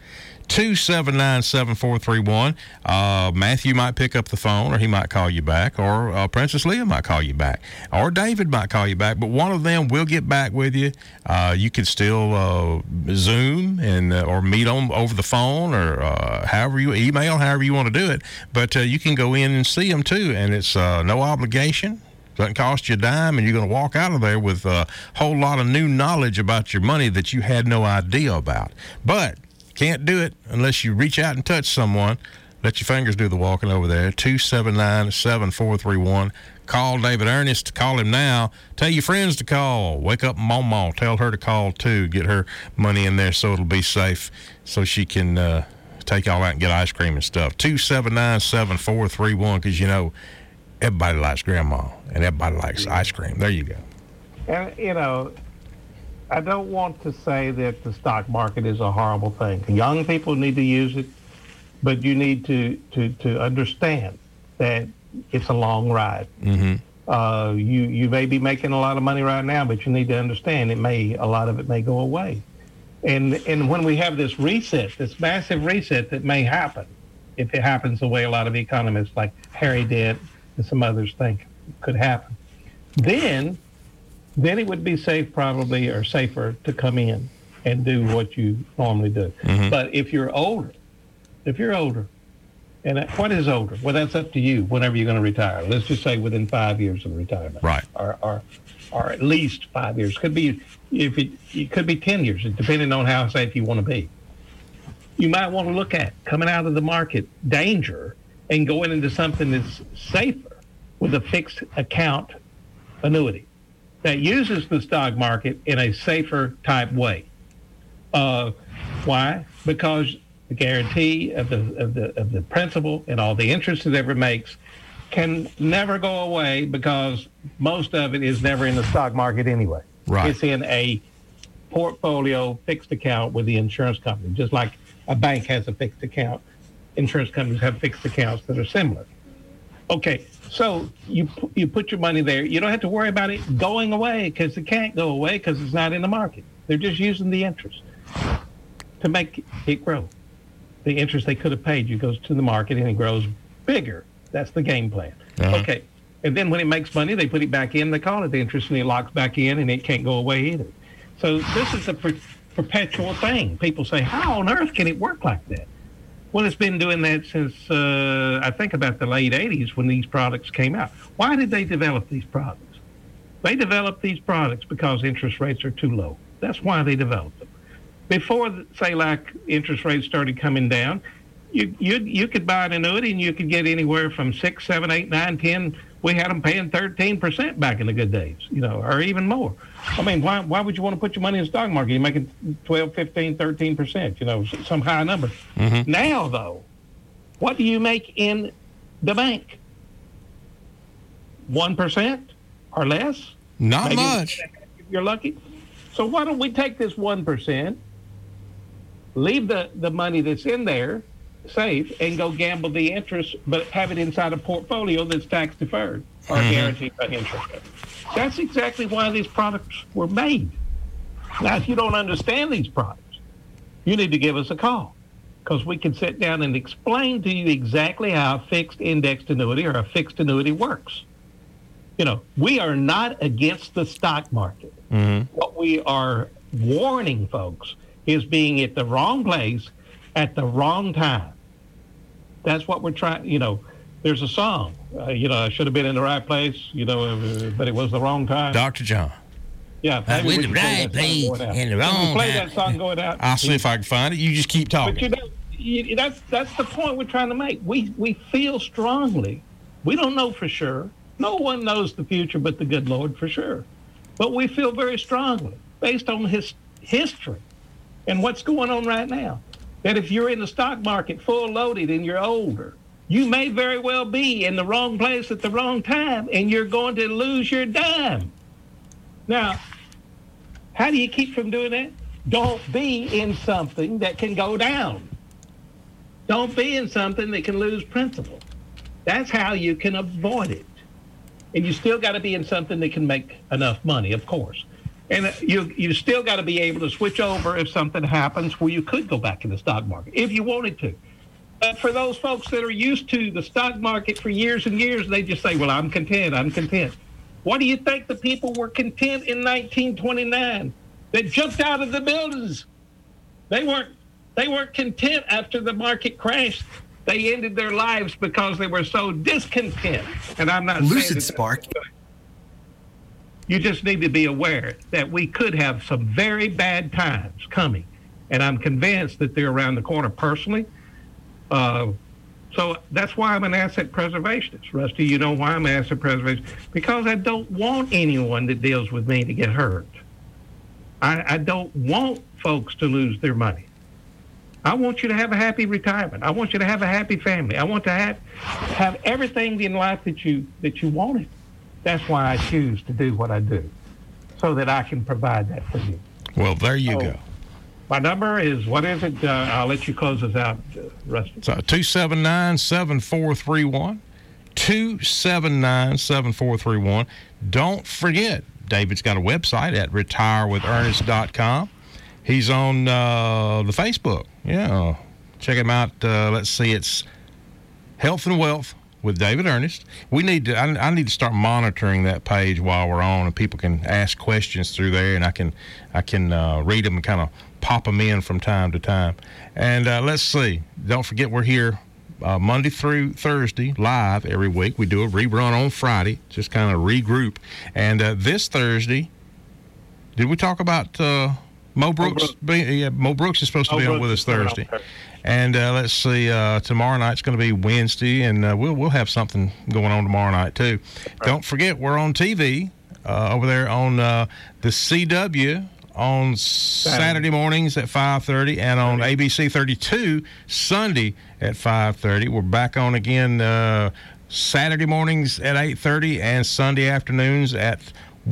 two seven nine, seven four three one. Uh, Matthew might pick up the phone, or he might call you back, or uh, Princess Leah might call you back, or David might call you back, but one of them will get back with you. Uh, you can still uh, Zoom and uh, or meet on over the phone, or uh, however you email, however you want to do it. But uh, you can go in and see them too, and it's uh, no obligation. Doesn't cost you a dime, and you're going to walk out of there with a whole lot of new knowledge about your money that you had no idea about. But can't do it unless you reach out and touch someone. Let your fingers do the walking over there. two seven nine, seven four three one. Call David Ernest. Call him now. Tell your friends to call. Wake up Mama. Tell her to call too. Get her money in there so it'll be safe, so she can uh, take all out and get ice cream and stuff. two seven nine, seven four three one, because, you know, everybody likes grandma, and everybody likes ice cream. There you go. And, you know, I don't want to say that the stock market is a horrible thing. Young people need to use it, but you need to, to, to understand that it's a long ride. Mm-hmm. Uh, you, you may be making a lot of money right now, but you need to understand it may, a lot of it may go away. And, and when we have this reset, this massive reset that may happen, if it happens the way a lot of economists like Harry did, and some others think could happen, then then it would be safe probably, or safer, to come in and do what you normally do. Mm-hmm. But if you're older, if you're older, and what is older? Well, that's up to you whenever you're going to retire. Let's just say within five years of retirement. Right. Or, or, or at least five years. Could be, if it, it could be ten years, depending on how safe you want to be. You might want to look at coming out of the market danger and going into something that's safer with a fixed account annuity that uses the stock market in a safer type way. Uh, why? Because the guarantee of the, of the of the principal and all the interest it ever makes can never go away, because most of it is never in the stock market anyway. Right. It's in a portfolio fixed account with the insurance company, just like a bank has a fixed account. Insurance companies have fixed accounts that are similar. Okay, so you you put your money there. You don't have to worry about it going away, because it can't go away because it's not in the market. They're just using the interest to make it grow. The interest they could have paid you goes to the market and it grows bigger. That's the game plan. Uh-huh. Okay, and then when it makes money, they put it back in. They call it the interest, and it locks back in, and it can't go away either. So this is a per- perpetual thing. People say, how on earth can it work like that? Well, it's been doing that since, uh, I think, about the late eighties when these products came out. Why did they develop these products? They developed these products because interest rates are too low. That's why they developed them. Before, say, like interest rates started coming down, you you you could buy an annuity and you could get anywhere from six, seven, eight, nine, ten. We had them paying thirteen percent back in the good days, you know, or even more. I mean, why why would you want to put your money in the stock market? You're making twelve, fifteen, thirteen percent, you know, some high number. Mm-hmm. Now, though, what do you make in the bank? one percent or less? Not Maybe much. If you're lucky. So why don't we take this one percent, leave the, the money that's in there safe, and go gamble the interest, but have it inside a portfolio that's tax deferred or Mm-hmm. guaranteed by interest. That's exactly why these products were made. Now, if you don't understand these products, you need to give us a call, because we can sit down and explain to you exactly how a fixed indexed annuity or a fixed annuity works. You know, we are not against the stock market. Mm-hmm. What we are warning folks is being at the wrong place at the wrong time. That's what we're trying, you know, there's a song, uh, you know, I should have been in the right place, you know, uh, but it was the wrong time. Doctor John. Yeah. Uh, maybe with we the should play right that song place going out. and the Can we wrong play time. that song going out? I'll see if I can find it. You just keep talking. But you know, you, that's, that's the point we're trying to make. We, we feel strongly. We don't know for sure. No one knows the future but the good Lord for sure. But we feel very strongly, based on his history and what's going on right now, that if you're in the stock market full loaded and you're older, you may very well be in the wrong place at the wrong time, and you're going to lose your dime. Now, how do you keep from doing that? Don't be in something that can go down. Don't be in something that can lose principal. That's how you can avoid it. And you still got to be in something that can make enough money, of course. And you you still got to be able to switch over if something happens where you could go back in the stock market if you wanted to. But for those folks that are used to the stock market for years and years, they just say, well, I'm content, I'm content. What do you think the people were content in nineteen twenty-nine that jumped out of the buildings? They weren't they weren't content after the market crashed. They ended their lives because they were so discontent. And I'm not Lucid saying Spark. You just need to be aware that we could have some very bad times coming. And I'm convinced that they're around the corner personally. Uh, so that's why I'm an asset preservationist. Rusty, you know why I'm an asset preservationist? Because I don't want anyone that deals with me to get hurt. I, I don't want folks to lose their money. I want you to have a happy retirement. I want you to have a happy family. I want to have have everything in life that you that you wanted. That's why I choose to do what I do, so that I can provide that for you. Well, there you so, go. My number is, what is it? Uh, I'll let you close us out, uh, Rusty. So two seven nine, seven four three one. two seven nine, seven four three one. Don't forget, David's got a website at retire with ernest dot com. He's on uh, the Facebook. Yeah. Check him out. Uh, let's see. It's Health and Wealth with David Ernest. We need to. I, I need to start monitoring that page while we're on, and people can ask questions through there, and I can, I can uh, read them and kind of pop them in from time to time. And uh, let's see. Don't forget, we're here uh, Monday through Thursday live every week. We do a rerun on Friday, just kind of regroup. And uh, this Thursday, did we talk about uh, Mo Brooks? Mo Brooks. Yeah, Mo Brooks is supposed to Mo be on Brooks with us Thursday. And uh, let's see, uh, tomorrow night's going to be Wednesday, and uh, we'll we'll have something going on tomorrow night too. Right. Don't forget, we're on T V uh, over there on uh, the C W on Saturday, Saturday mornings at five thirty, and on A B C thirty-two Sunday at five thirty. We're back on again uh, Saturday mornings at eight thirty and Sunday afternoons at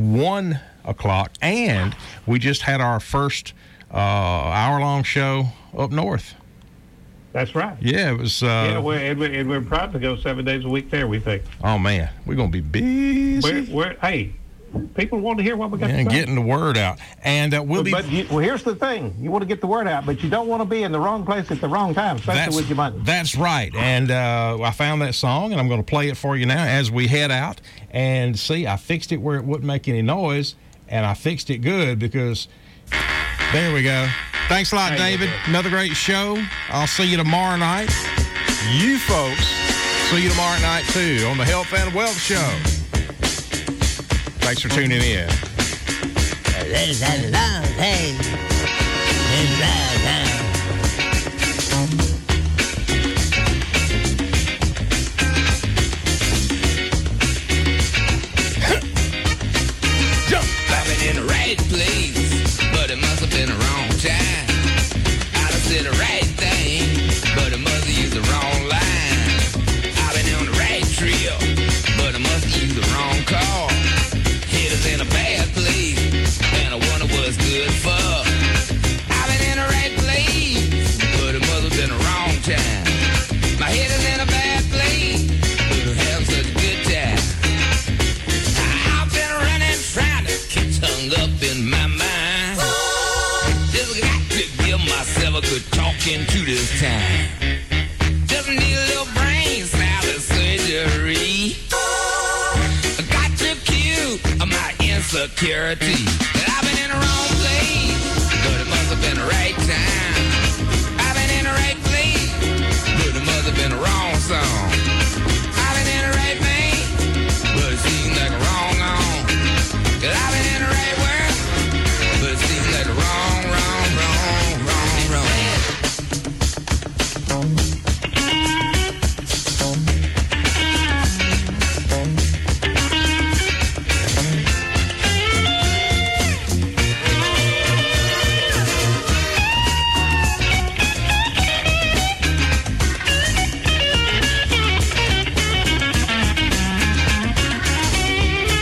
one o'clock. And we just had our first uh, hour-long show up north. That's right. Yeah, it was. Uh, yeah, we're, and, we're, and we're proud to go seven days a week there, we think. Oh, man. We're going to be busy. We're, we're, hey, people want to hear what we got yeah, to say. Getting the word out. And uh, we'll but, be. But you, well, here's the thing. You want to get the word out, but you don't want to be in the wrong place at the wrong time, especially with your money. That's right. And uh, I found that song, and I'm going to play it for you now as we head out. And see, I fixed it where it wouldn't make any noise, and I fixed it good because there we go. Thanks a lot, hey, David. Another great show. I'll see you tomorrow night. You folks, see you tomorrow night, too, on the Health and Wealth Show. Thanks for tuning in. There's a long day. It's right now. Jump! I've been in the right place, but it must have been the wrong time. I done said the right thing, but it must have used the wrong line. I've been on the right trail, but I must have used the wrong car. Head is in a bad place, and I wonder what's good for. I've been in the right place, but it must have been the wrong time. My head is in a bad place, but I'm having such a good time. I've been running, trying to get hung up in my mind. Just got to give myself a good talking to this time. Just need a little brain salad surgery. I got to cue my insecurity. I've been in the wrong place, but it must have been the right time.